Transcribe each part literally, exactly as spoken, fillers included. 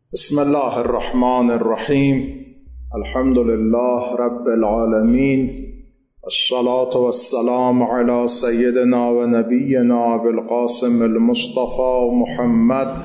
بسم الله الرحمن الرحیم. الحمد لله رب العالمین، الصلاة والسلام على سیدنا و نبینا بالقاسم المصطفى محمد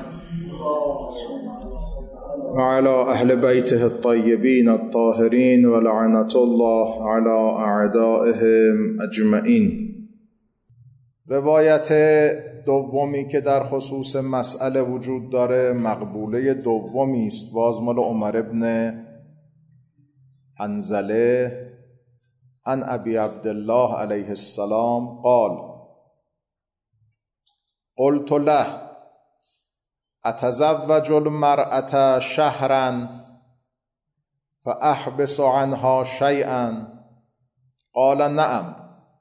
وعلى اهل بیته الطیبین الطاهرین ولعنة الله على اعدائهم اجمعین. روایت دومی که در خصوص مسئله وجود داره مقبوله دومی است، باز مال عمر ابن حنظله عن ابی عبدالله علیه السلام قال قلت له اتزوج المرأة شهرا فاحبس عنها شیئا قال نعم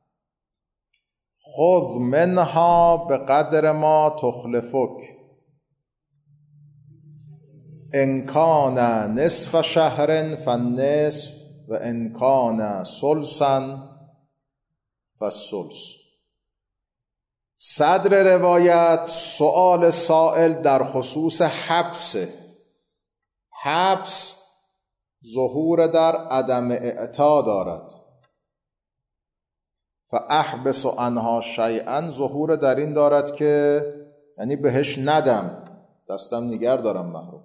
خذ منها بقدر ما تخلفك ان کان نصف شهر فالنصف و ان کان ثلثا فالثلث. صدر روایت سؤال سائل در خصوص حبس. حبس ظهور در عدم اعطا دارد. فاحبس عنها شیئا ظهور در این دارد که یعنی بهش ندم، دستم نگر دارم محروم.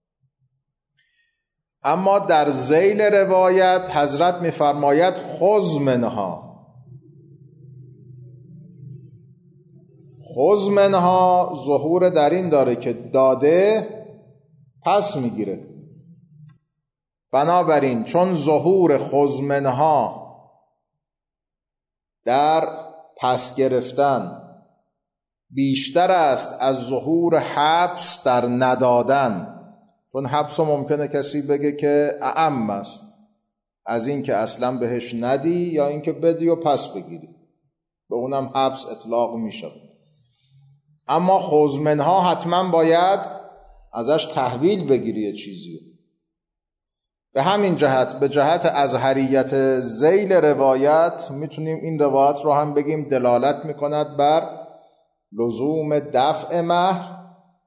اما در ذیل روایت حضرت می‌فرماید خذ منها. خذ منها ظهور در این داره که داده پس میگیره. بنابراین چون ظهور خذ منها در پس گرفتن بیشتر است از ظهور حبس در ندادن، چون حبس ممکنه کسی بگه که اعم است از این که اصلا بهش ندی یا این که بدی و پس بگیری، به اونم حبس اطلاق می شود. اما خذ منها حتما باید ازش تحویل بگیری چیزی. به همین جهت به جهت ازهریت ذیل روایت میتونیم این روایت رو هم بگیم دلالت میکند بر لزوم دفع مهر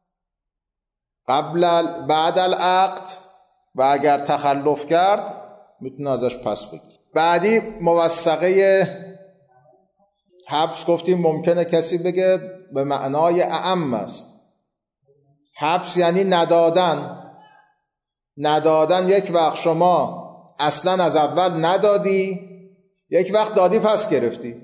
قبل بعد العقد و اگر تخلف کرد میتونه ازش پس بگیر. بعدی موثقه حبس گفتیم ممکنه کسی بگه به معنای اعم است. حبس یعنی ندادن. ندادن یک وقت شما اصلا از اول ندادی، یک وقت دادی پس گرفتی.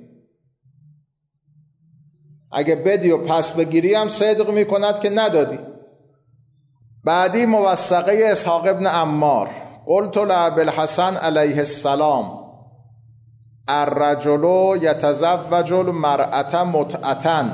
اگه بدی و پس بگیری هم صدق میکند که ندادی. بعدی موثقه اسحاق ابن عمار قلت لأبی الحسن علیه السلام الرجل یتزوج المرأة متعة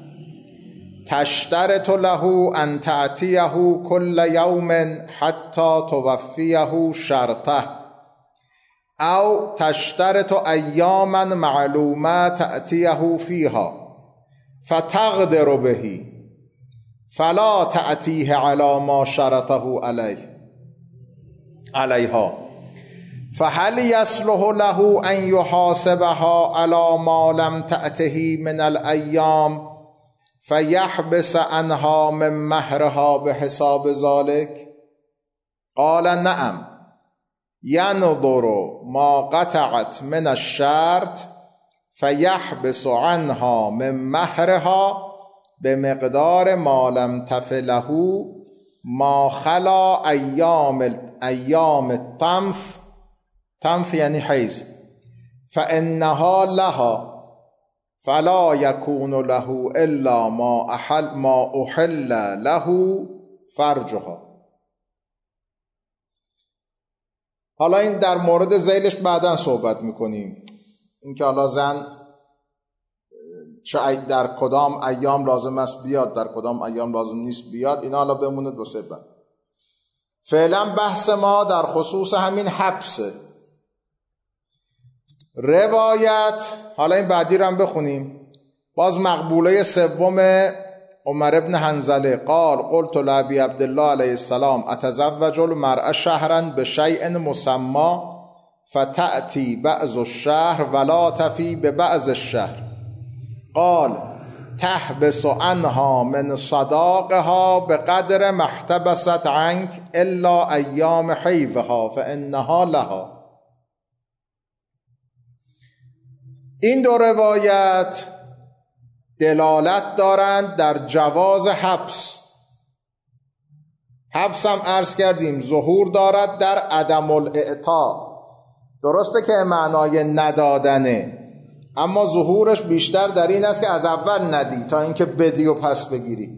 تشترط له ان تأتیه کل یوم حتی توفیه شرطه او تشترط ایاما معلومه تأتیه فیها فتقدر به فلا تأتیه علی ما شرطه علیه علیها فهل یصلح له ان یحاسبها علی ما لم تأته من الایام فیحبس عنها من مهرها بحساب ذلك قال نعم ینظر ما قطعت من الشرط فیحبس عنها من مهرها بمقدار ما لم تفله ما خلا ایام ایام الطمث. طمث یعنی حیض. فانها لها فلا یکون له الا ما احل ما احل له فرجها. حالا این در مورد ذیلش بعداً صحبت میکنیم، اینکه حالا زن چه در کدام ایام لازم است بیاد، در کدام ایام لازم نیست بیاد، اینا حالا بمونه دو سه بعد. فعلا بحث ما در خصوص همین حبسه. روایت حالا این بعدی رو هم بخونیم. باز مقبوله سوم عمر ابن حنظله قال قلت لأبی عبدالله علیه السلام اتزوج المرأة شهرا بشیء مسمى فتأتی بعض الشهر ولا تفی ببعض الشهر قال تحبس عنها من صداقها بقدر ما احتبست عنك الا ایام حیضها فانها لها. این دو روایت دلالت دارند در جواز حبس. حبس هم عرض کردیم ظهور دارد در عدم الاعطا. درسته که معنای ندادنه، اما ظهورش بیشتر در این است که از اول ندی تا اینکه بدی و پس بگیری.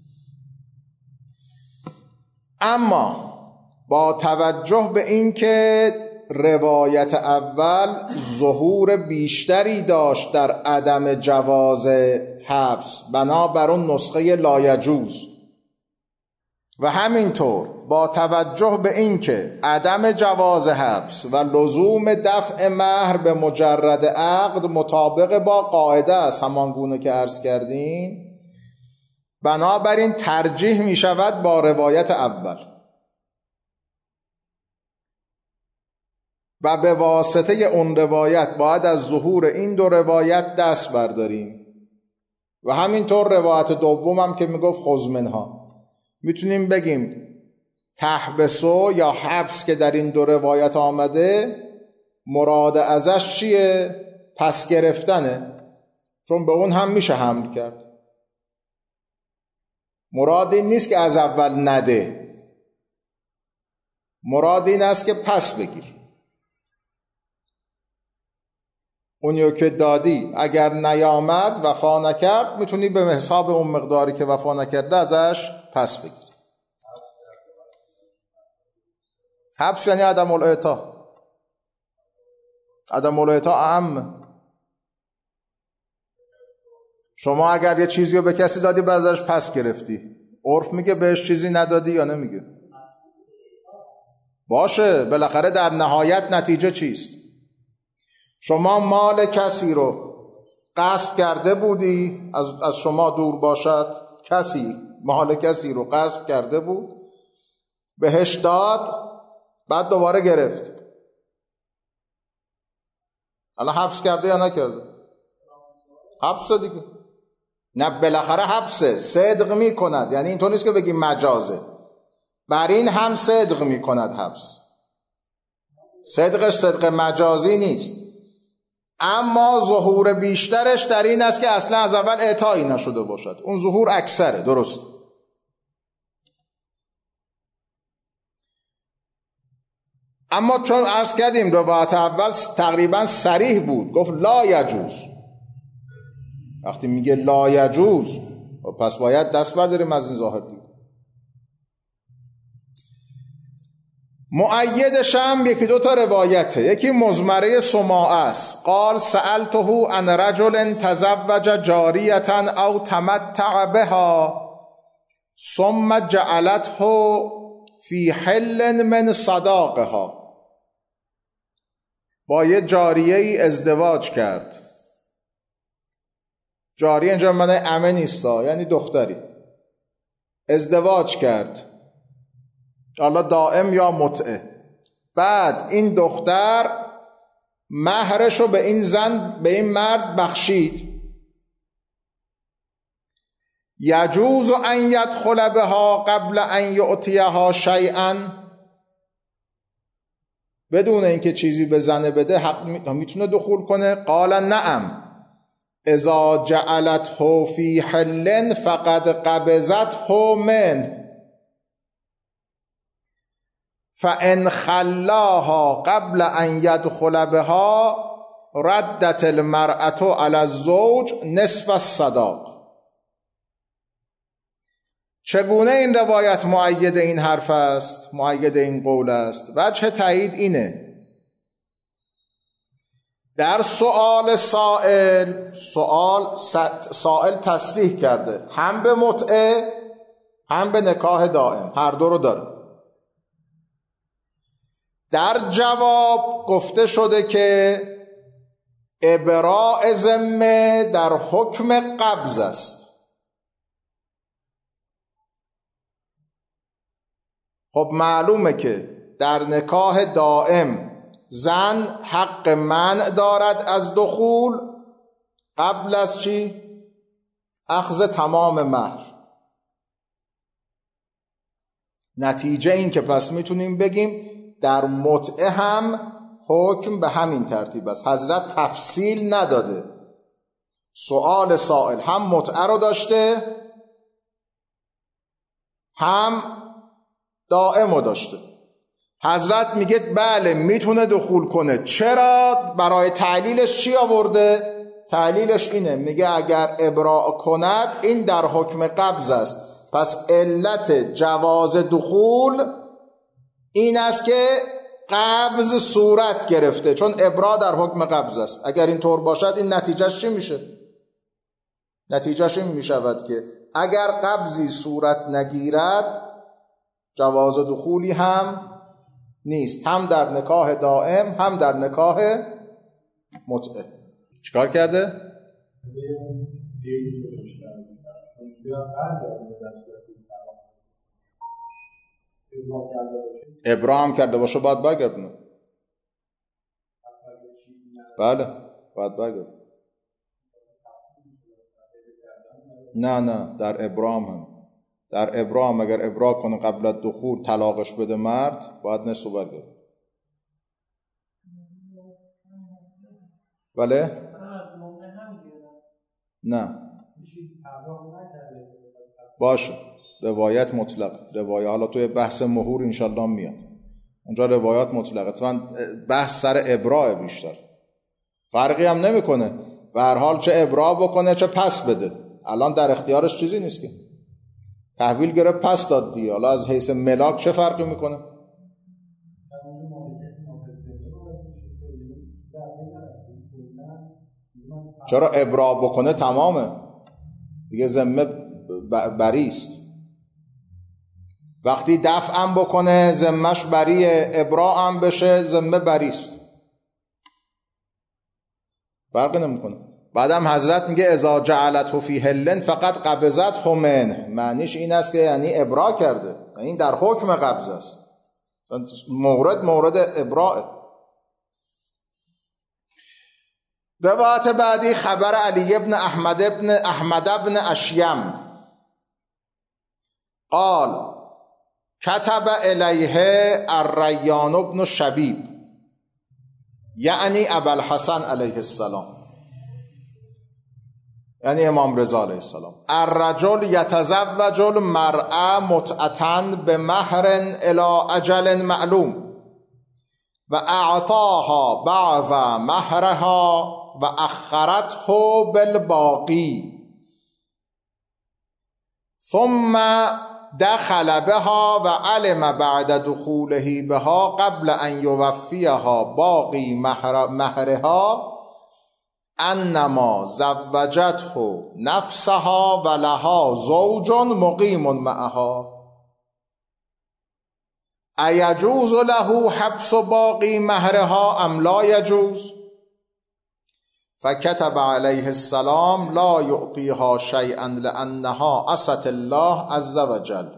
اما با توجه به این که روایت اول ظهور بیشتری داشت در عدم جواز حبس بنابر اون نسخه لایجوز، و همینطور با توجه به این که عدم جواز حبس و لزوم دفع مهر به مجرد عقد مطابق با قاعده است، همان گونه که عرض کردیم، بنابراین ترجیح می شود با روایت اول و به واسطه اون روایت باید از ظهور این دو روایت دست برداریم. و همینطور روایت دوم هم که می گفت خذ منها، میتونیم بگیم تحبسو یا حبس که در این دو روایت آمده مراد ازش چیه؟ پس گرفتنه، چون به اون هم میشه حمل کرد. مراد این نیست که از اول نده، مراد این است که پس بگیر. اونیو که دادی اگر نیامد وفا نکرد میتونی به حساب اون مقداری که وفا نکرده ازش پس بگیر. حبس یعنی عدم الاعطا. عدم الاعطا اعم. شما اگر یه چیزی رو به کسی دادی بعد ازش پس گرفتی، عرف میگه بهش چیزی ندادی یا نمیگه؟ باشه، بالاخره در نهایت نتیجه چیست؟ شما مال کسی رو غصب کرده بودی، از, از شما دور باشد، کسی مال کسی رو غصب کرده بود، بهش داد، بعد دوباره گرفت. الان حبس کرده یا نکرده؟ حبس دیگه. نه بالاخره حبسه، صدق می کند. یعنی اینطور نیست که بگیم مجازه، بر این هم صدق می کند حبس. صدقش صدق مجازی نیست، اما ظهور بیشترش در این است که اصلا از اول اعطایی نشده باشد. اون ظهور اکثره. درست. اما چون عرض کردیم روایت اول تقریبا صریح بود، گفت لا یجوز. وقتی میگه لا یجوز پس باید دست برداریم از این ظاهر دید. مؤیدش هم یکی دو تا روایته. یکی مزمره سماع است. قال سألته عن رجل تزوج جاریة او تمتع بها ثم جعلته فی حل من صداقها. با یه جاریه ای ازدواج کرد. جاریه اینجا معنی عمه نیستا، یعنی دختری. ازدواج کرد، حالا دائم یا متعه. بعد این دختر مهرش رو به این زن، به این مرد بخشید. یجوز ان یدخل بها قبل ان یعطیها شیئا، بدون اینکه چیزی به زن بده حق میتونه دخول کنه. قال نعم اذا جعلته فی حل فقد قبضته من فان خلاها قبل ان یدخل بها ردت المرأة علی الزوج نصف الصداق. چگونه این روایت مؤید این حرف است، مؤید این قول است؟ وجه تایید اینه، در سؤال سائل سؤال سائل تصریح کرده هم به متعه هم به نکاح دائم، هر دو رو داره. در جواب گفته شده که ابراء ذمه در حکم قبض است. خب معلومه که در نکاح دائم زن حق منع دارد از دخول قبل از چی؟ اخذ تمام مهر. نتیجه این که پس میتونیم بگیم در متعه هم حکم به همین ترتیب است. حضرت تفصیل نداده. سؤال سائل هم متعه رو داشته هم دائم رو داشته. حضرت میگه بله میتونه دخول کنه. چرا؟ برای تعلیلش چی آورده؟ تعلیلش اینه، میگه اگر ابراء کند این در حکم قبض است. پس علت جواز دخول این است که قبض صورت گرفته، چون ابراء در حکم قبض است. اگر این طور باشد این نتیجهش چی میشه؟ نتیجهش این میشود که اگر قبضی صورت نگیرد جواز دخولی هم نیست، هم در نکاح دائم هم در نکاح متعه. چیکار کرده؟ ابراء هم کرده باشه باید برگردونه. بله باید برگردونه. نه نه در ابراء هم در ابراء هم اگر ابراء کنه قبل از دخول طلاقش بده مرد باید نصف برگردونه. بله؟ نه باشه روایت مطلق روایت حالا توی بحث مهور انشالله میاد اونجا روایات مطلقه. من بحث سر ابراء بیشتر فرقی هم نمیکنه به هر حال، چه ابراء بکنه چه پس بده. الان در اختیارش چیزی نیست که تحویل گرفت پس داد دیگه. حالا از حیث ملاک چه فرقی میکنه؟ چرا ابراء بکنه تمامه دیگه، ذمه بریست. وقتی دفع هم بکنه ذمهش بریه، ابراء هم بشه ذمه بریست، فرقی نمیکنه. بعدم حضرت میگه اذا جعلته فی حل فقط قبضته منه. معنیش این است که یعنی ابراء کرده، این در حکم قبض است، مورد مورد ابراء. روایت بعدی خبر علی ابن احمد ابن احمد ابن اشیم قال كتب الیه الریان ابن شبیب یعنی ابوالحسن علیه السلام، یعنی امام رضا علیه السلام، الرجل یتزوج المرأة متعة بمهر الی اجل معلوم و اعطاها بعض مهرها و اخرته بالباقی ثم دخل بها و علم بعد دخوله بها قبل ان یوفیها باقی مهر مهرها انما زوجته نفسها و لها زوج مقیم معها ایجوز له حبس باقی مهرها ام لا یجوز؟ فكتب علیه السلام لا یعطیها شیئا لانها عصت الله عز وجل.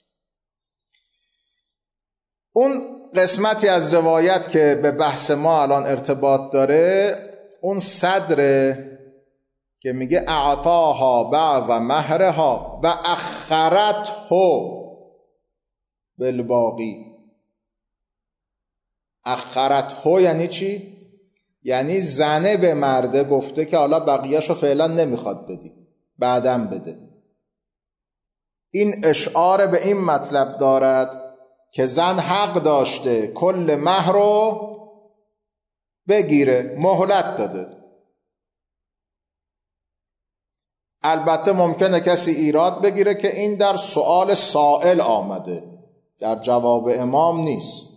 اون قسمتی از روایت که به بحث ما الان ارتباط داره اون صدره که میگه اعطاها بعض مهرها و اخرته بالباقی. اخرته یعنی چی؟ یعنی زنه به مرده گفته که حالا بقیهشو فعلا نمیخواد بدی، بعدم بده. این اشعار به این مطلب دارد که زن حق داشته کل مهر رو بگیره، مهلت داده. البته ممکنه کسی ایراد بگیره که این در سؤال سائل آمده، در جواب امام نیست.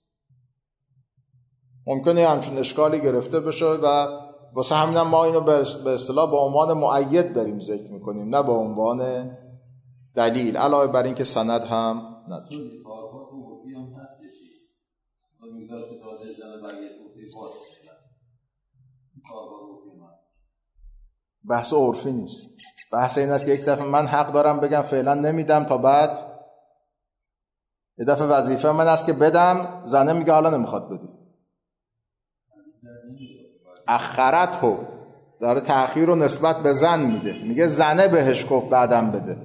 ممکنه همچون اشکالی گرفته بشه و واسه همین ما اینو به اصطلاح به عنوان مؤید داریم ذکر میکنیم، نه به عنوان دلیل، علاوه بر این که سند هم نداره. بحث عرفی نیست. بحث این است که یک دفعه من حق دارم بگم فعلا نمیدم تا بعد، یه دفعه وظیفه من است که بدم، زنه میگه حالا نمیخواد بدی. اخرت هو داره تأخیر رو نسبت به زن میده، میگه زنه بهش گفت بعدم بده،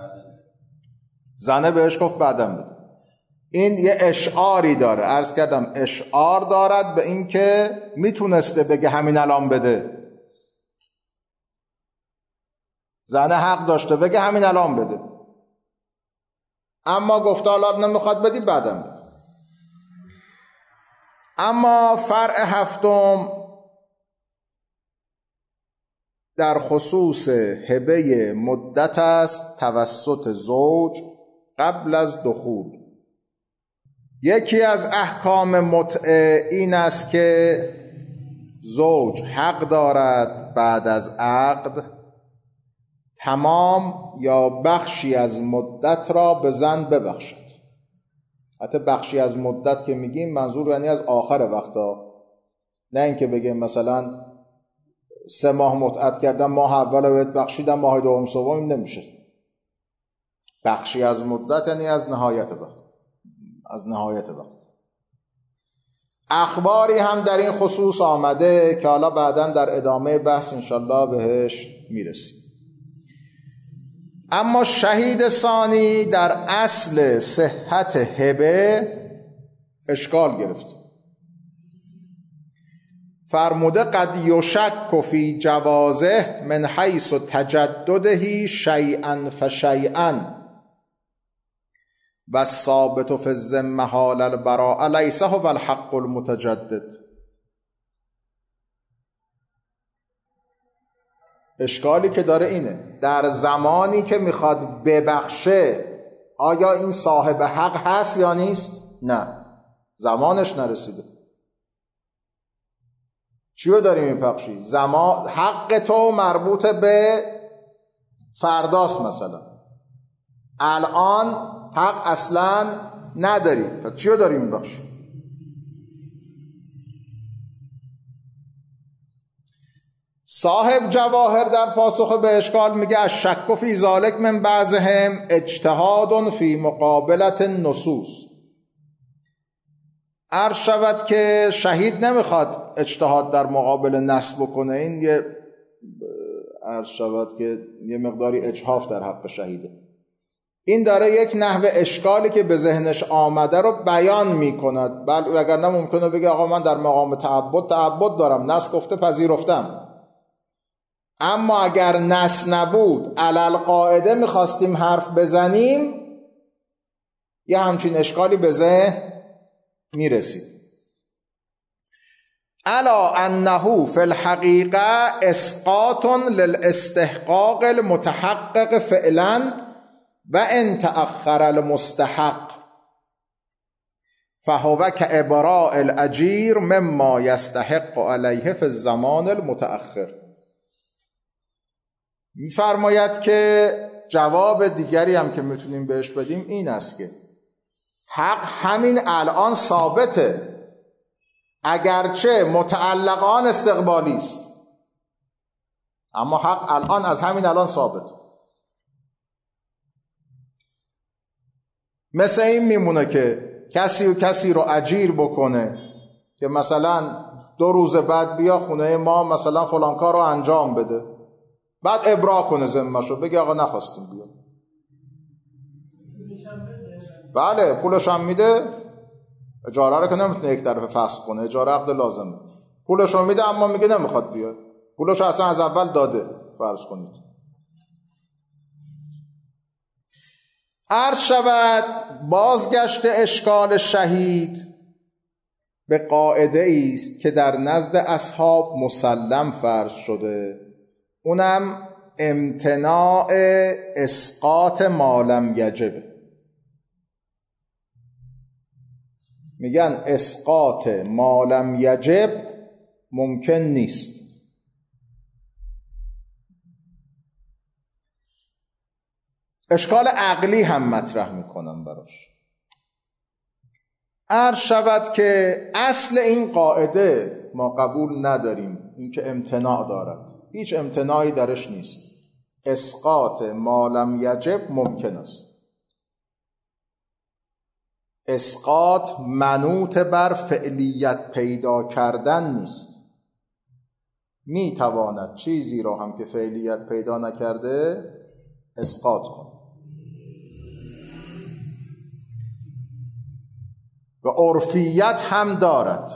زنه بهش گفت بعدم بده. این یه اشعاری داره، عرض کردم اشعار دارد به این که میتونسته بگه همین الان بده، زنه حق داشته بگه همین الان بده، اما گفته حالا نمیخواد بدی بعدم بده. اما فرع هفتم در خصوص هبه مدت است توسط زوج قبل از دخول. یکی از احکام متعه این است که زوج حق دارد بعد از عقد تمام یا بخشی از مدت را به زن ببخشد. حتی بخشی از مدت که میگیم منظور یعنی از آخر وقتا، نه اینکه بگیم مثلا سه ماه متعت کردم، ماه اول بهت بخشیدم، ماه دوم سوم، نمیشه. بخشی از مدت یعنی از نهایت وقت، از نهایت وقت. اخباری هم در این خصوص آمده که حالا بعداً در ادامه بحث انشالله بهش میرسیم. اما شهید ثانی در اصل صحت هبه اشکال گرفت. فرموده قد یشک فی جوازه من حیث تجدده شیئا فشیئا و الثابت فی الذمه حال البراء لیس هو الحق المتجدد. اشکالی که داره اینه، در زمانی که میخواد ببخشه آیا این صاحب حق هست یا نیست؟ نه، زمانش نرسیده. چیو داری میبخشی؟ زمان حق تو مربوط به فرداست مثلا، الان حق اصلا نداری، پس چیو داری میبخشی؟ صاحب جواهر در پاسخ به اشکال میگه الشک فی ذلک من بعضهم اجتهاد فی مقابلت النصوص. عرض شود که شهید نمیخواد اجتهاد در مقابل نص بکنه، این یه عرض شود که یه مقداری اجحاف در حق شهیده. این داره یک نحو اشکالی که به ذهنش آمده رو بیان میکند، بل وگرنه ممکنه بگه آقا من در مقام تعبد تعبد دارم، نص گفته پذیرفتم. اما اگر نص نبود علل قاعده میخواستیم حرف بزنیم، یه همچین اشکالی به ذهن میرسید. الا انه فی الحقیقه اسقاط للاستحقاق المتحقق فعلا و ان تأخر المستحق فهو كإبراء الاجیر مما یستحق علیه فی الزمان المتأخر. میفرماید که جواب دیگری هم که میتونیم بهش بدیم این است که حق همین الان ثابته، اگرچه متعلقان استقبالی است، اما حق الان از همین الان ثابت. مثل این میمونه که کسی و کسی رو اجیر بکنه که مثلا دو روز بعد بیا خونه ما مثلا فلان کار رو انجام بده، بعد ابرا کنه ذمه‌شو، بگه آقا نخواستیم بیا. بله پولش هم میده، اجاره رو که نمیتونه یک طرف فسخ کنه، اجاره عقد لازمه، پولش رو میده اما میگه نمیخواد بیاد، پولش اصلا از اول داده فرض کنید. عرض شود بازگشت اشکال شهید به قاعده است که در نزد اصحاب مسلم فرض شده، اونم امتناع اسقاط ما لم یجب. میگن اسقاط ما لم یجب ممکن نیست. اشکال عقلی هم مطرح میکنم براش. عرض شود که اصل این قاعده ما قبول نداریم، این که امتناع دارد، هیچ امتناعی درش نیست. اسقاط ما لم یجب ممکن است. اسقاط منوط بر فعلیت پیدا کردن نیست. میتواند چیزی را هم که فعلیت پیدا نکرده اسقاط کند. و عرفیت هم دارد.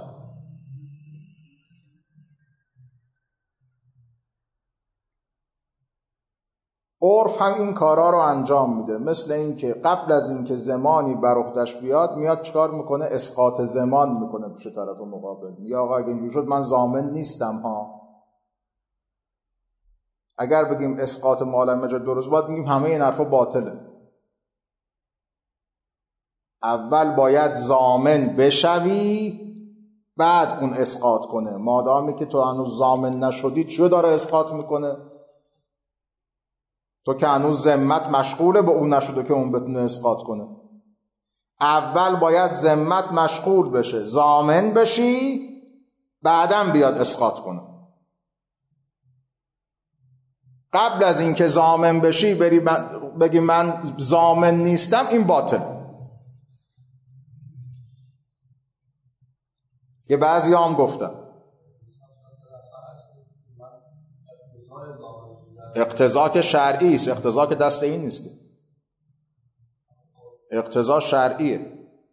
عرف هم این کارا رو انجام میده، مثل این که قبل از این که زمانی بر عهده‌اش بیاد میاد چکار میکنه؟ اسقاط زمان میکنه پیش طرف مقابل. یا آقا اگه اینجور شد من ضامن نیستم ها. اگر بگیم اسقاط مال مجاز درست، باید میگیم همه این حرفا باطله. اول باید ضامن بشوی بعد اون اسقاط کنه. مادامی که تو هنوز ضامن نشدی چیو داره اسقاط میکنه؟ تو که هنوز ذمت مشغوله به اون نشده که اون بتونه اسقاط کنه. اول باید ذمت مشغول بشه، ضامن بشی، بعدم بیاد اسقاط کنه. قبل از این که ضامن بشی بری بگی من ضامن نیستم، این باطل. که بعضی هم گفتن اقتضا که شرعی است، اقتضا که دست این نیست که، اقتضا شرعیه.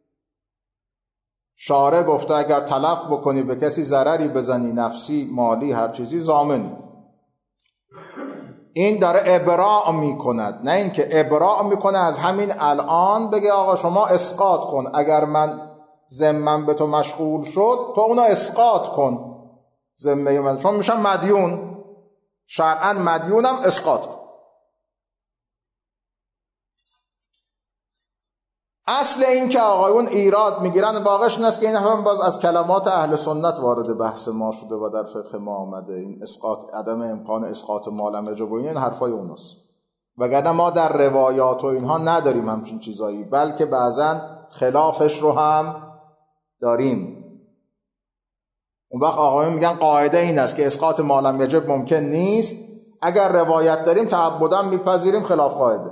شارع گفته اگر تلف بکنی به کسی ضرری بزنی، نفسی مالی هر چیزی، ضامنی. این داره ابراء میکند، نه اینکه ابراء میکنه از همین الان بگه آقا شما اسقاط کن، اگر من ذمم به تو مشغول شد تو اونو اسقاط کن. ذمه من چون میشم مدیون، شرعاً مدیونم، اسقاط کن. اصل این که آقایون ایراد میگیرن واقعش این است که این هم باز از کلمات اهل سنت وارد بحث ما شده و در فقه ما آمده. این اسقاط، عدم امکان اسقاط مال مجاز و این حرفای اوناست. وگرنه ما در روایات و اینها نداریم همچین چیزایی، بلکه بعضا خلافش رو هم داریم. اون وقت آقایون میگن قاعده این است که اسقاط مال یجب ممکن نیست. اگر روایت داریم تعبداً میپذیریم، خلاف قاعده.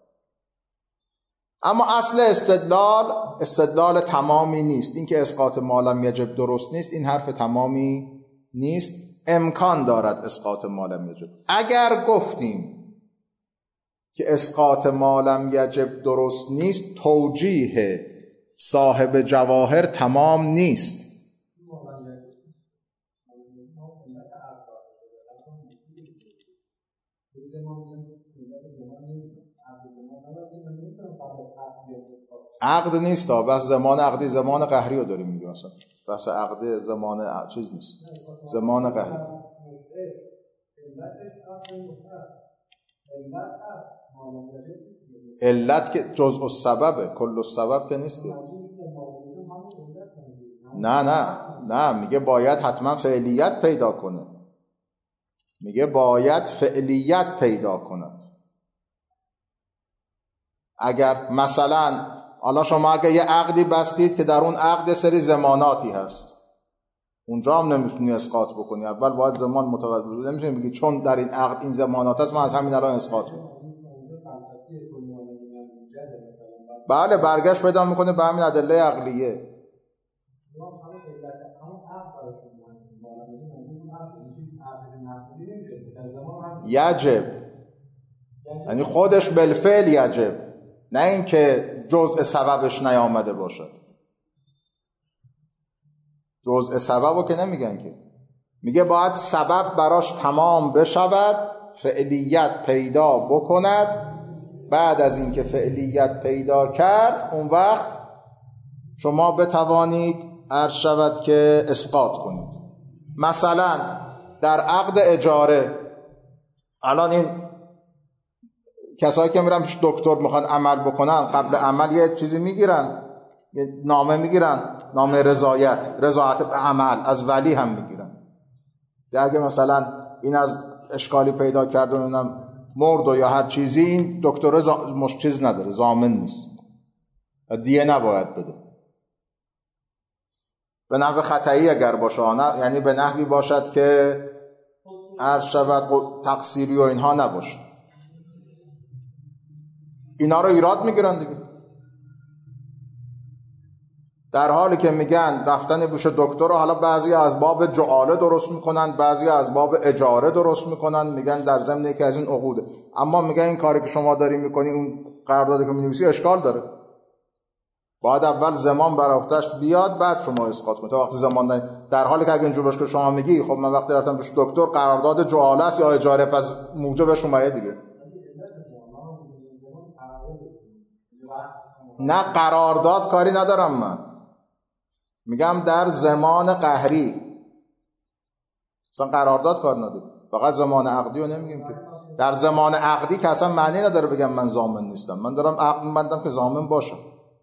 اما اصل استدلال استدلال تمامی نیست. این که اسقاط مال یجب درست نیست، این حرف تمامی نیست. امکان دارد اسقاط مال یجب. اگر گفتیم که اسقاط مال یجب درست نیست، توجیه صاحب جواهر تمام نیست. عقد نیست ها، بس زمان عقدی زمان قهری رو داریم میگیم. مثلا بس عقد زمان چیز نیست، زمان قهری. علت که جزء السببه، کل السبب که نیست که. نه نه نه میگه باید حتما فعلیت پیدا کنه. میگه باید فعلیت پیدا کنه. اگر مثلا حالا شما اگر یه عقدی بستید که در اون عقد سری ضماناتی هست، اونجا هم نمیتونی اسقاط بکنی. اول باید زمان متوجه بشه. نمیتونی بگی چون در این عقد این ضمانات هست من از همین الان اسقاط میکنم. بله برگشت پیدا میکنه به همین ادله عقلیه. یجب یعنی خودش بالفعل یجب، نه اینکه جزء سببش نیامده باشد. جزء سببو که نمیگن که، میگه باید سبب براش تمام بشود، فعلیت پیدا بکند. بعد از اینکه فعلیت پیدا کرد اون وقت شما بتوانید عرض شود که اسقاط کنید. مثلا در عقد اجاره، الان این کسایی که میرن پیش دکتر میخوان عمل بکنن، قبل عمل یه چیزی میگیرن، یه نامه میگیرن، نامه رضایت، رضایت به عمل از ولی هم میگیرن. اگه مثلا این از اشکالی پیدا کرد اونم مرد و یا هر چیزی، این دکتر ز... مش چیز نداره، ضامن نیست، دیه نباید بده. به نحو خطایی اگر باشه، نه یعنی به نحوی باشد که هر شود تقصیری و اینها نباشه. اینا رو ایراد میگیرن دیگه. در حالی که میگن رفتن پیش دکتر رو حالا بعضی از باب جعاله درست میکنن، بعضی از باب اجاره درست میکنن، میگن در ضمن یکی از این عقوده. اما میگن این کاری که شما داری میکنی، اون قراردادی که می‌نویسی اشکال داره. باید اول زمان بر عهده‌اش بیاد، بعد شما اسقاط کنید. تا وقتی زمان داری، در حالی که اگه اینجور باشه که شما میگی خب من وقتی رفتم پیش دکتر قرارداد جعاله است یا اجاره، پس موجبش اومده دیگه. نه قرارداد کاری ندارم من، میگم در زمان قهری مثلا قرارداد کار نداره، فقط زمان عقدی رو نمیگیم که. در زمان عقدی که اصلا معنی نداره بگم من ضامن نیستم، من دارم عقد می‌بندم که ضامن باشم.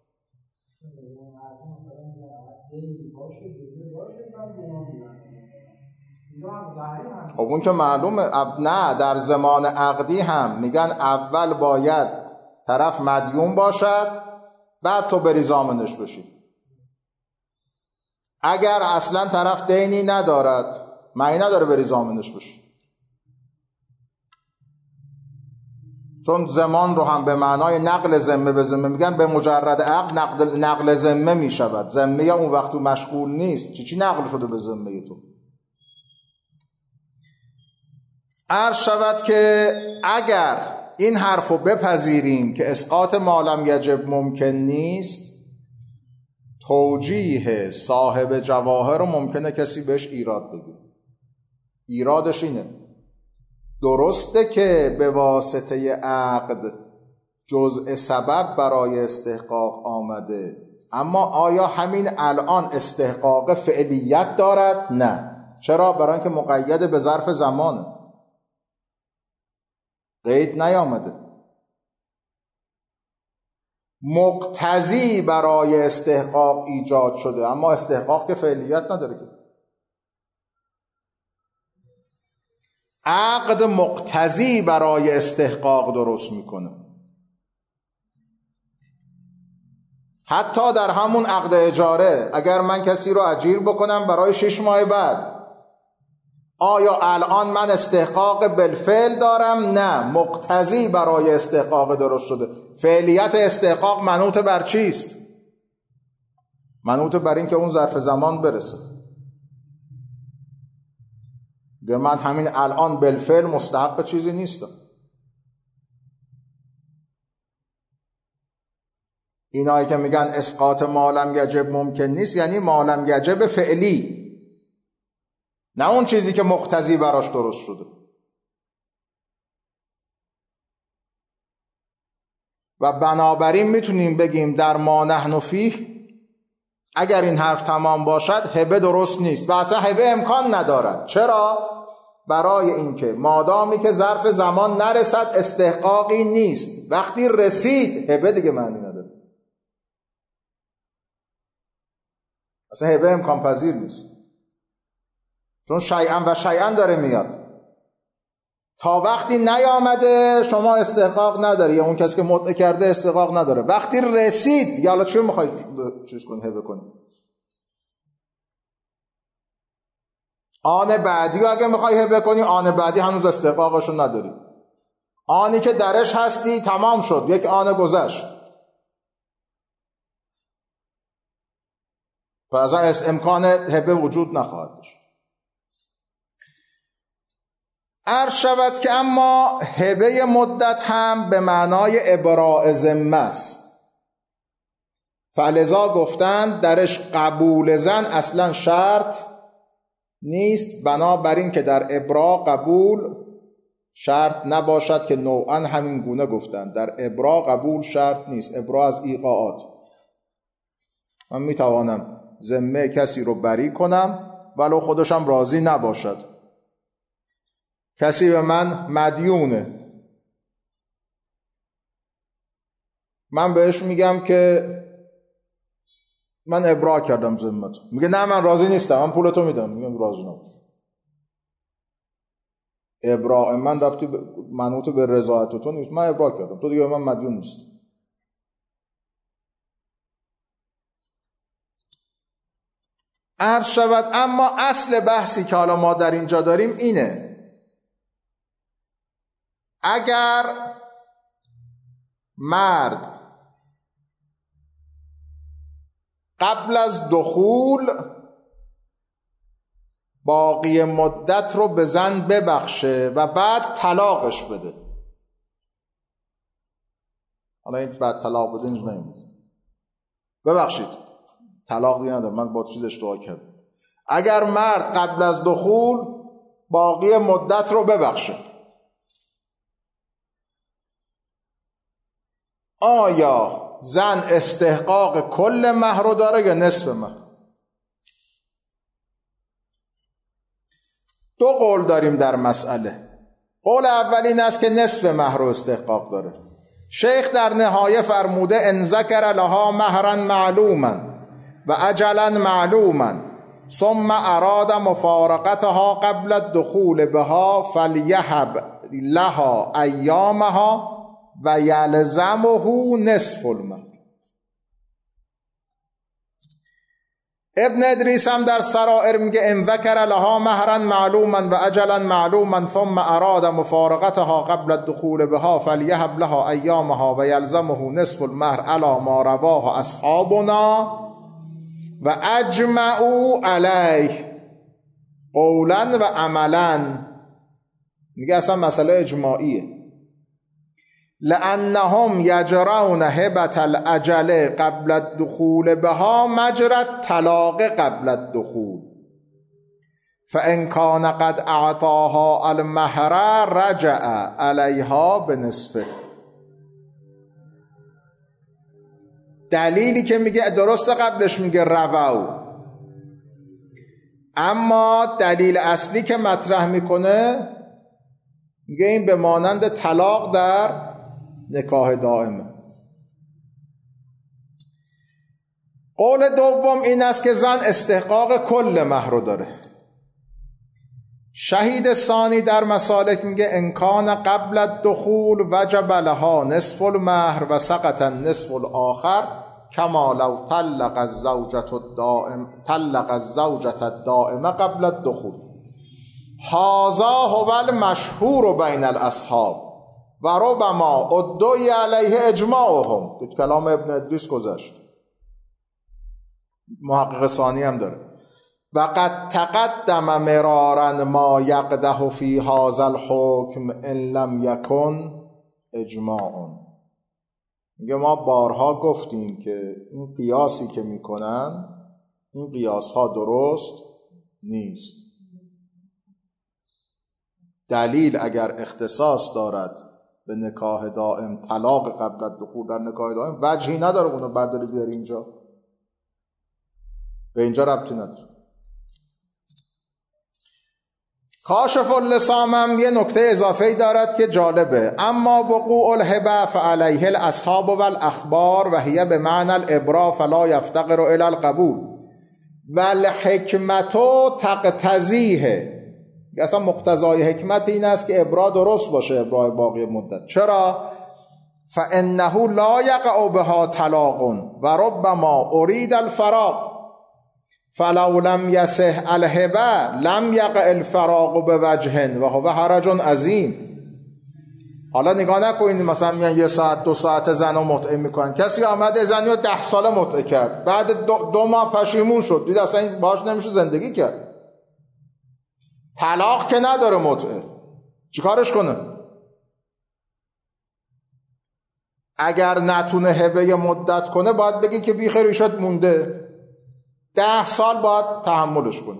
خب اون که معلومه. نه در زمان عقدی هم میگن اول باید طرف مدیون باشد، بعد تو بری ضامنش بشی. اگر اصلا طرف دینی ندارد، معنی نداره بری ضامنش بشی، چون زمان رو هم به معنای نقل ذمه به ذمه میگن. به مجرد عقد نقل نقل ذمه میشود. ذمه اون وقت مشغول نیست، چی چی نقل شده به ذمه تو. عرض شود که اگر این حرف رو بپذیریم که اسقاط ما لم یجب ممکن نیست، توجیه صاحب جواهر رو ممکنه کسی بهش ایراد بگیره. ایرادش اینه: درسته که به واسطه عقد جزء سبب برای استحقاق آمده، اما آیا همین الان استحقاق فعلیت دارد؟ نه. چرا؟ برای اینکه مقید به ظرف زمانه، قید نیامده. مقتضی برای استحقاق ایجاد شده، اما استحقاق که فعلیت نداره که. عقد مقتضی برای استحقاق درست میکنه. حتی در همون عقد اجاره اگر من کسی رو اجیر بکنم برای شش ماه بعد، آیا الان من استحقاق بالفعل دارم؟ نه، مقتضی برای استحقاق درست شده. فعلیت استحقاق منوط بر چیست؟ منوط بر این که اون ظرف زمان برسه. اگر من همین الان بالفعل مستحق چیزی نیستم. اینایی که میگن اسقاط ما لم یجب ممکن نیست، یعنی ما لم یجب فعلی، نه اون چیزی که مقتضی براش درست شده. و بنابراین میتونیم بگیم در ما نحن فیه، اگر این حرف تمام باشد، هبه درست نیست و اصلا هبه امکان ندارد. چرا؟ برای اینکه مادامی که ظرف زمان نرسد استحقاقی نیست. وقتی رسید هبه دیگه معنی نداره. اصلا هبه امکان پذیر نیست، چون شیئا و شیئا داره میاد. تا وقتی نیامده شما استحقاق نداری، یا اون کسی که مدعی کرده استحقاق نداره. وقتی رسید یا حالا چی میخوای چیز کنی، هبه کنی؟ آن بعدی رو اگه میخوای هبه کنی، آن بعدی هنوز استحقاقشو نداری. آنی که درش هستی تمام شد، یک آن گذشت، پس اصلا امکان هبه وجود نخواهد داشت. عرض شود که اما هبه مدت هم به معنای ابراء ذمه است. فلذا گفتند درش قبول زن اصلا شرط نیست، بنابراین که در ابراء قبول شرط نباشد که نوعا همین گونه گفتند. در ابراء قبول شرط نیست. ابراء از ایقاعات. من میتوانم ذمه کسی رو بری کنم ولو خودشم راضی نباشد. کسی به من مدیونه، من بهش میگم که من ابراء کردم ذمت، میگه نه من راضی نیستم، من پولتو میدم. میگم راضی نباش. ابراء من رفتی منوط به رضایت تو نیست، من ابراء کردم، تو دیگه به من مدیون نیست. عرض شود اما اصل بحثی که حالا ما در اینجا داریم اینه: اگر مرد قبل از دخول باقی مدت رو به زن ببخشه و بعد طلاقش بده. حالا این بعد طلاق بده اینجا نمیده. ببخشید طلاق دیگه ندارم، من با چیز اشتباه کردم. اگر مرد قبل از دخول باقی مدت رو ببخشه، آیا زن استحقاق کل مهر رو داره یا نصف مهر؟ دو قول داریم در مسئله. قول اول این است که نصف مهر رو استحقاق داره. شیخ در نهایه فرموده ان ذکر لها مهرا معلوما و اجلا معلوما ثم اراد مفارقتها قبل الدخول بها فلیهب لها ایامها و یلزمه نصف المهر. ابن ادریس هم در سرائر میگه ان ذکر لها مهرا معلوما و اجلا معلوما ثم اراد مفارقتها قبل الدخول بها فلیهب لها ایامها و یلزمه نصف المهر علی ما رواه اصحابنا و اجمعوا علیه قولا و عملا. میگه اصلا مسئله اجماعیه. لأنهم یجرون هبة الأجل قبل الدخول بها مجرى الطلاق قبل الدخول فإن كان قد أعطاها المهر رجع عليها بنصفه. دلیلی که میگه درست قبلش میگه روو، اما دلیل اصلی که مطرح میکنه میگه این به مانند طلاق در نکاح دائمه. قول دوم این است که زن استحقاق کل مهر رو داره. شهید ثانی در مسالک میگه ان کان قبل الدخول وجب لها نصف المهر و سقط النصف الاخر کما لو طلق الزوجة الدائم طلق الزوجة الدائمه قبل الدخول. هذا هو المشهور بین الاصحاب و ربما ادعی علیه اجماعهم. دید کلام ابن ادریس گذشت، محقق ثانی هم داره. و قد تقدم مرارا ما یقده فی هذا الحکم ان لم یکن اجماع. میگه ما بارها گفتیم که این قیاسی که میکنن این قیاس ها درست نیست. دلیل اگر اختصاص دارد به نکاح دائم، طلاق قبل الدخول در نکاح دائم، وجهی نداره اونو برداری بیاری اینجا، به اینجا ربطی نداره. کاشف اللسام هم یه نکته اضافه‌ای دارد که جالبه. اما وقوع الهبه فعلیه الاصحاب والاخبار و هی به معنی الابرا فلا یفتقر الی القبول و الحکمت تقتضیه. اصلا مقتضای حکمت این است که ابرا درست باشه، ابرای باقی مدت. چرا؟ فانه لا یقع بها طلاق و ربما ارید الفراق فلو لم یصح الهبه لم یقع الفراق بوجه و هو حرج عظیم. حالا نگاه نکنید مثلا میگن یه ساعت دو ساعت زن رو متعه میکنن. کسی آمده زنی رو ده ساله متعه کرد، بعد دو, دو ماه پشیمون شد، دید اصلا این باهاش نمیشه زندگی کرد. طلاق که نداره متعه، چیکارش کنه؟ اگر نتونه هبه مدت کنه باید بگی که بی خیر ایشات مونده، ده سال باید تحملش کنه.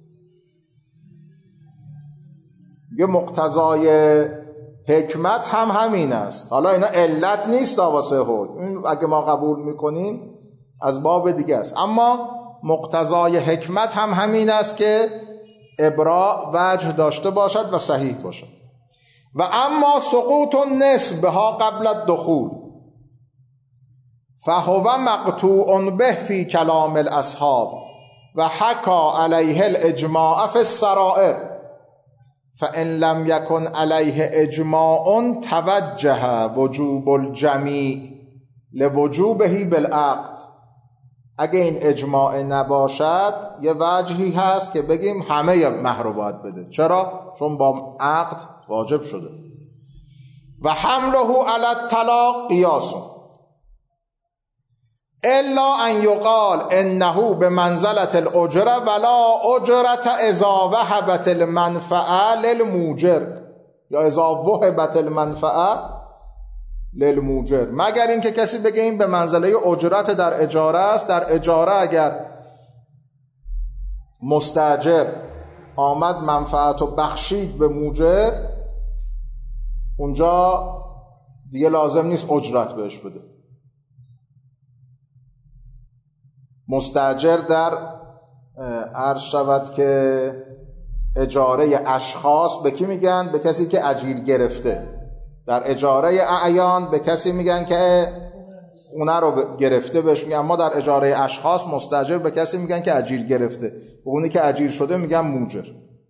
یه مقتضای حکمت هم همین است. حالا اینا علت نیست واسه حکم، این اگه ما قبول میکنیم از باب دیگه است، اما مقتضای حکمت هم همین است که ابرا وجه داشته باشد و صحیح باشد. و اما سقوط النصف بها قبل الدخول فهو مقطوع به فی کلام الاصحاب و حکا علیه الاجماع فی السرائر فان لم یکن علیه اجماع توجه وجوب الجمیع لوجوبه بالعقد. اگه این اجماع نباشد یه وجهی هست که بگیم همه مهر رو باید بده. چرا؟ چون با عقد واجب شده. و حمله علی الطلاق قیاس الا ان یقال انه به منزلت الاجره ولا اجرت اذا وهبت المنفعه للموجر یا اذا وهبت المنفعه للموجر، مگر اینکه کسی بگه این به منزله اجرت در اجاره است. در اجاره اگر مستاجر آمد منفعت و بخشید به موجر، اونجا دیگه لازم نیست اجرت بهش بده. مستاجر در عرض شود که اجاره اشخاص به کی میگن؟ به کسی که اجیر گرفته. در اجاره اعیان به کسی میگن که اونه رو گرفته بهش میگن. اما در اجاره اشخاص مستاجر به کسی میگن که اجیر گرفته، به اونی که اجیر شده میگن موجر.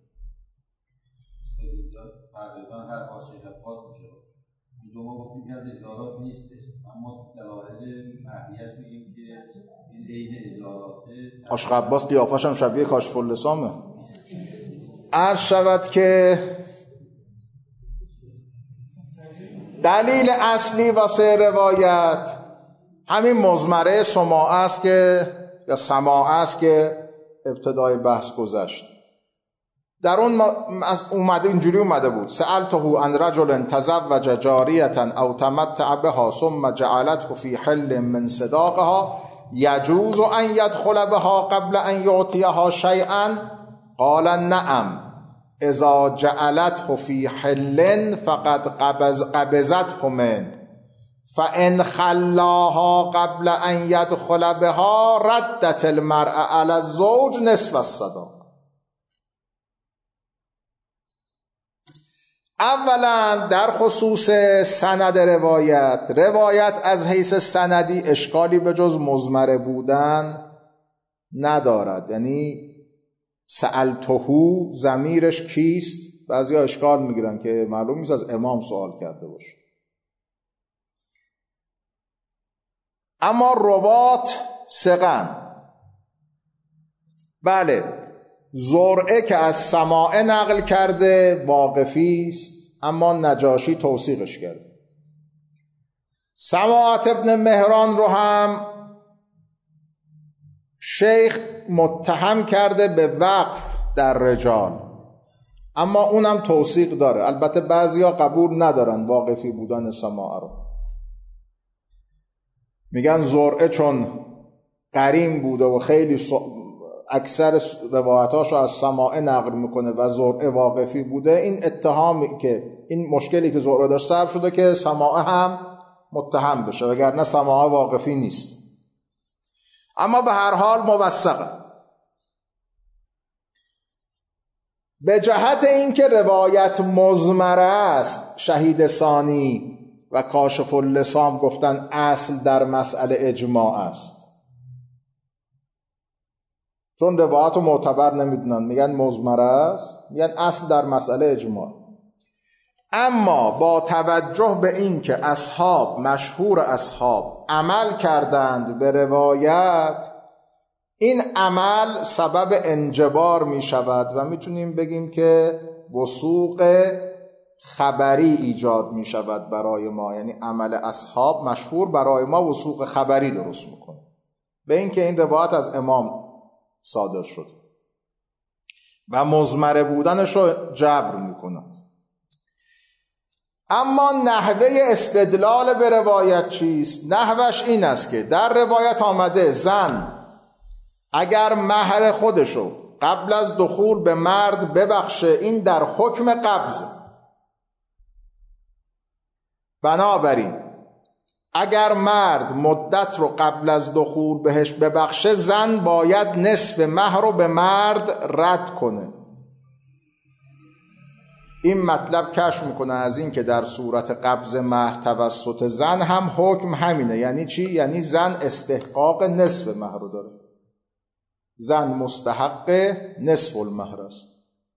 تقریبا هر حاشیه خاص میشه. اینجا ما گفتیم که از اجارات نیستش، اما دلایل مهریه‌اش میگیم که این عین اجاراته. عاشق عباس قیافه‌ش هم شبیه کاشف اللسامه. عرض شود که دلیل اصلی واسه روایت همین مضمره سماع است که یا سماع است که ابتدای بحث گذشت. در اون از اومده اینجوری اومده بود: سألته عن رجل تزوج جاریة او تمتع بها ثم جعلته في حل من صداقها یجوز ان يدخل بها قبل ان يعطيها شيئا قال نعم اذا جعلته في حل فقد قبض قبضته من فان خلاها قبل ان يدخل بها ردت المرأة على الزوج نصف الصداق. اولا در خصوص سند روایت، روایت از حیث سندی اشکالی به جز مضمره بودن ندارد. یعنی سألتهو ضمیرش کیست؟ بعضیا اشکال میگیرن که معلوم نیست از امام سوال کرده باشه. اما روات ثقن. بله، زرعه که از سماعه نقل کرده واقفی است، اما نجاشی توثیقش کرده. سماعت ابن مهران رو هم شیخ متهم کرده به وقف در رجال، اما اونم توثیق داره. البته بعضیا قبول ندارن واقفی بودن سماعه رو، میگن زرعه چون قرین بوده و خیلی سو... اکثر روایتاشو از سماعه نقل میکنه و زرعه واقفی بوده، این اتهامی که این مشکلی که زرعه داشت سبب شده که سماعه هم متهم بشه، وگرنه سماعه واقفی نیست. اما به هر حال موثقه. به جهت اینکه روایت مضمره است، شهید ثانی و کاشف اللسام گفتن اصل در مسئله اجماع است، چون روایت رو معتبر نمیدونن، میگن مضمره است، میگن اصل در مسئله اجماع. اما با توجه به این که اصحاب، مشهور اصحاب عمل کردند به روایت، این عمل سبب انجبار می شود و میتونیم بگیم که وثوق خبری ایجاد می شود برای ما. یعنی عمل اصحاب مشهور برای ما وثوق خبری درست میکنه به این که این روایت از امام صادر شد و مضمره بودنش رو جبر میکنه. اما نحوه استدلال به روایت چیست؟ نحوش این است که در روایت آمده زن اگر مهر خودشو قبل از دخول به مرد ببخشه، این در حکم قبض. بنابراین اگر مرد مدت رو قبل از دخول بهش ببخشه، زن باید نصف مهر رو به مرد رد کنه. این مطلب کشف میکنه از این که در صورت قبض مهر توسط زن هم حکم همینه. یعنی چی؟ یعنی زن استحقاق نصف مهر رو داره، زن مستحق نصف المهر است.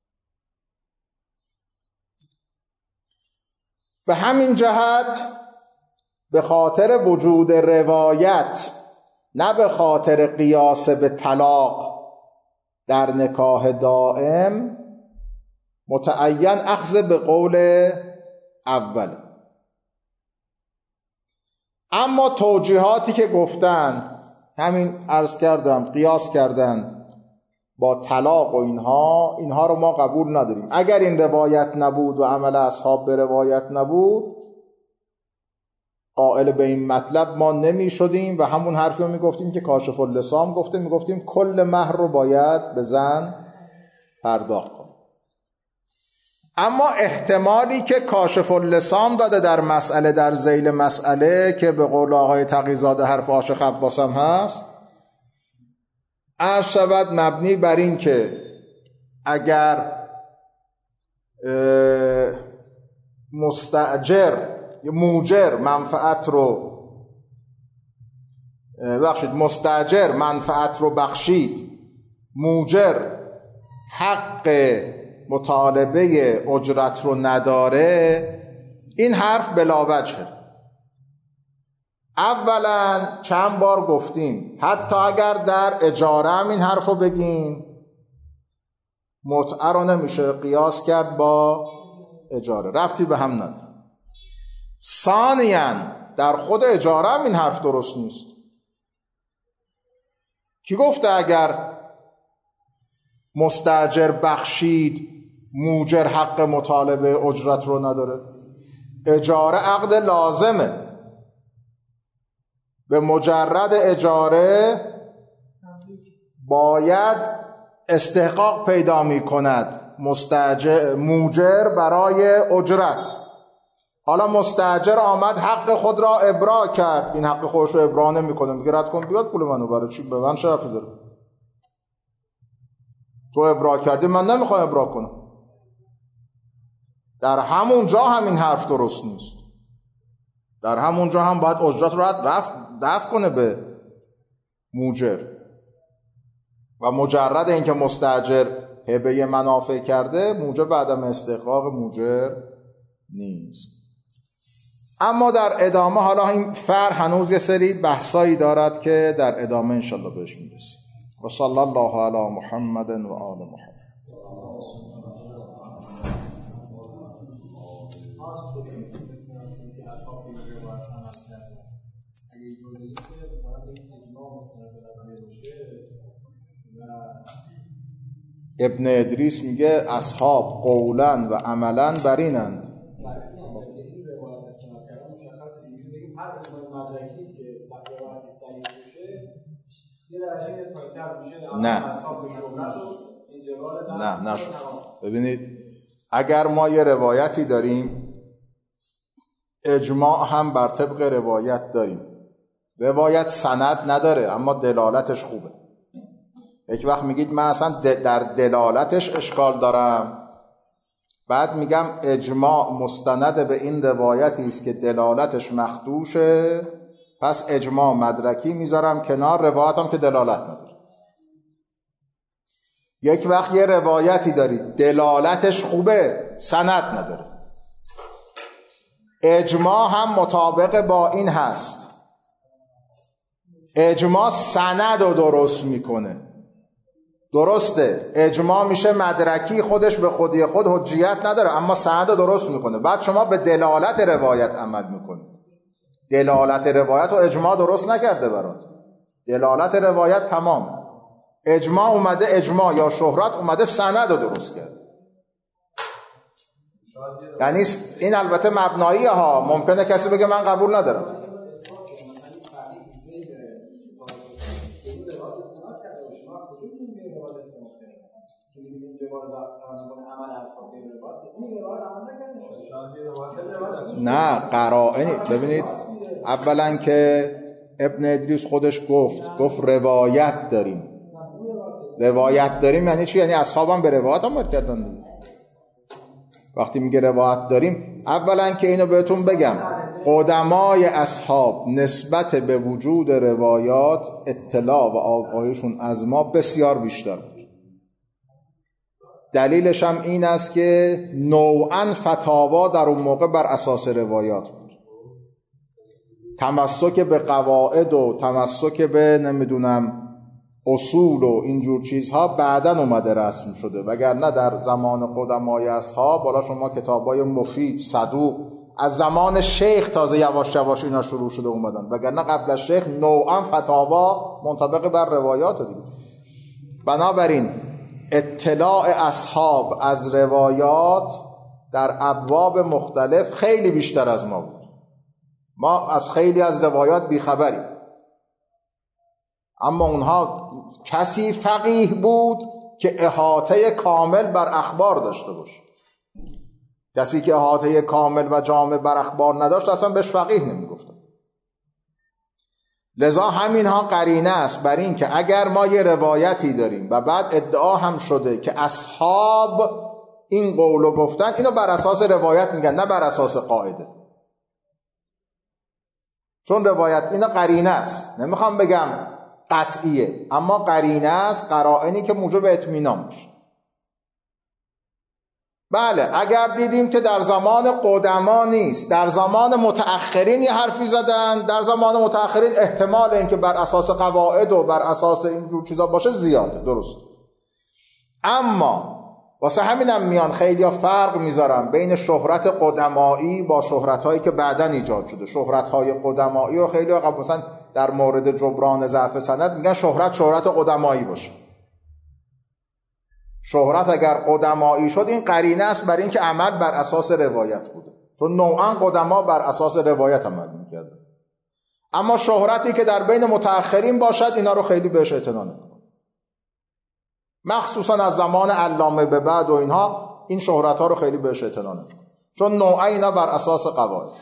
به همین جهت به خاطر وجود روایت، نه به خاطر قیاس به طلاق در نکاح دائم، متعین اخذ به قول اول. اما توجیهاتی که گفتن همین عرض کردم قیاس کردن با طلاق و اینها، اینها رو ما قبول نداریم. اگر این روایت نبود و عمل اصحاب به روایت نبود، قائل به این مطلب ما نمی شدیم و همون حرفی رو می گفتیم که کاشف اللسان گفته، می گفتیم کل مهر رو باید به زن پرداخت کنیم. اما احتمالی که کاشف اللسان داده در مسئله، در ذیل مسئله، که به قول آقای تقی‌زاده حرف عاشق عباس هم هست، عرض شود مبنی بر این که اگر مستأجر موجر منفعت رو بخشید مستأجر منفعت رو بخشید، موجر حق مطالبه اجرت رو نداره، این حرف بلاوجهه. اولا چند بار گفتیم حتی اگر در اجاره هم این حرف رو بگیم، متعه رو نمیشه قیاس کرد با اجاره، رفتی به هم نداره. ثانیاً در خود اجاره هم این حرف درست نیست. کی گفته اگر مستاجر بخشید موجر حق مطالبه اجرت رو نداره؟ اجاره عقد لازمه، به مجرد اجاره باید استحقاق پیدا می کند مستاجر موجر برای اجرت. حالا مستاجر آمد حق خود را ابراء کرد، این حق خودش رو ابراء نمی‌کنه، میگه رد کن بیاد پول منو، برای چی؟ به من چه ربطی داره؟ تو ابراء کردی، من نمیخوام ابراء کنم. در همون جا هم این حرف درست نیست. در همون جا هم باید اجرت رو رفت دفع کنه به موجر و مجرد اینکه مستاجر هبه منافع کرده، موجب بعدم استحقاق موجر نیست. اما در ادامه حالا این فر هنوز یه سری بحثایی دارد که در ادامه انشالله بهش میرسیم. و صلی الله علی محمد و آل محمد. ابن ادریس میگه اصحاب قولا و عملا برینند. نه نه نه ببینید، اگر ما یه روایتی داریم، اجماع هم بر طبق روایت داریم، روایت سند نداره اما دلالتش خوبه. یک وقت میگید من اصلا در دلالتش اشکال دارم، بعد میگم اجماع مستند به این روایتی است که دلالتش مخدوشه، پس اجماع مدرکی میذارم کنار، روایتم که دلالت نداره. یک وقت یه روایتی دارید دلالتش خوبه، سند نداره، اجماع هم مطابق با این هست، اجماع سند رو درست میکنه. درسته اجماع میشه مدرکی، خودش به خودی خود حجیت نداره اما سند رو درست میکنه. بعد شما به دلالت روایت عمل میکنه. دلالت روایت و اجماع درست نکرده برات، دلالت روایت تمام. اجماع اومده، اجماع یا شهرت اومده سند رو درست کرد. یعنی این البته مبنایی ها، ممکنه کسی بگه من قبول ندارم. نه قرائنی، ببینید اولا که ابن ادریس خودش گفت گفت روایت داریم. روایت داریم یعنی چی؟ یعنی اصحابم به روایت عمل کردن. وقتی میگه روایت داریم، اولا که اینو بهتون بگم، قدمای اصحاب نسبت به وجود روایات اطلاع و آگاهیشون از ما بسیار بیشتر بود. دلیلش هم این است که نوعاً فتاوا در اون موقع بر اساس روایات بود. تمسک به قواعد و تمسک به نمیدونم اصول و اینجور چیزها بعداً اومده رسم شده، وگرنه در زمان قدمای اصحاب، بالا شما کتابای مفید، صدوق از زمان شیخ تازه یواش یواش اینا شروع شده اومدن، وگرنه قبل از شیخ نوعا فتاوا منطبق بر روایات دیگه. بنابراین اطلاع اصحاب از روایات در ابواب مختلف خیلی بیشتر از ما بود. ما از خیلی از روایات بیخبریم، اما اونها کسی فقیه بود که احاطه کامل بر اخبار داشته باشه. کسی که احاطه کامل و جامع بر اخبار نداشت اصلا بهش فقیه نمیگفتن. لذا همینها قرینه است بر این که اگر ما یه روایتی داریم و بعد ادعا هم شده که اصحاب این قولو گفتن، اینو بر اساس روایت میگن، نه بر اساس قاعده. چون روایت اینا قرینه است، نمیخوام بگم قطعیه، اما قرینه است، قرائنی که موجب اطمینان میشه. بله اگر دیدیم که در زمان قدما نیست، در زمان متأخرین یه حرفی زدن، در زمان متأخرین احتمال این که بر اساس قواعد و بر اساس اینجور چیزا باشه زیاده، درست. اما واسه همینم میان خیلی ها فرق میذارن بین شهرت قدمایی با شهرت‌هایی که بعداً ایجاد شده. شهرت‌های قدمایی رو خیلی ها مثلا در مورد جبران ضعف سند میگن شهرت شهرت قدمایی باشه. شهرت اگر قدمایی شد این قرینه است بر این که عمل بر اساس روایت بوده، چون نوعا قدما بر اساس روایت عمل میکردن. اما شهرتی که در بین متأخرین باشد اینا رو خیلی بهش اعتنا نمیکنه، مخصوصا از زمان علامه به بعد و اینها این شهرت ها رو خیلی بهش اعتنا نمیکنه، چون نوعا اینا بر اساس قواعد.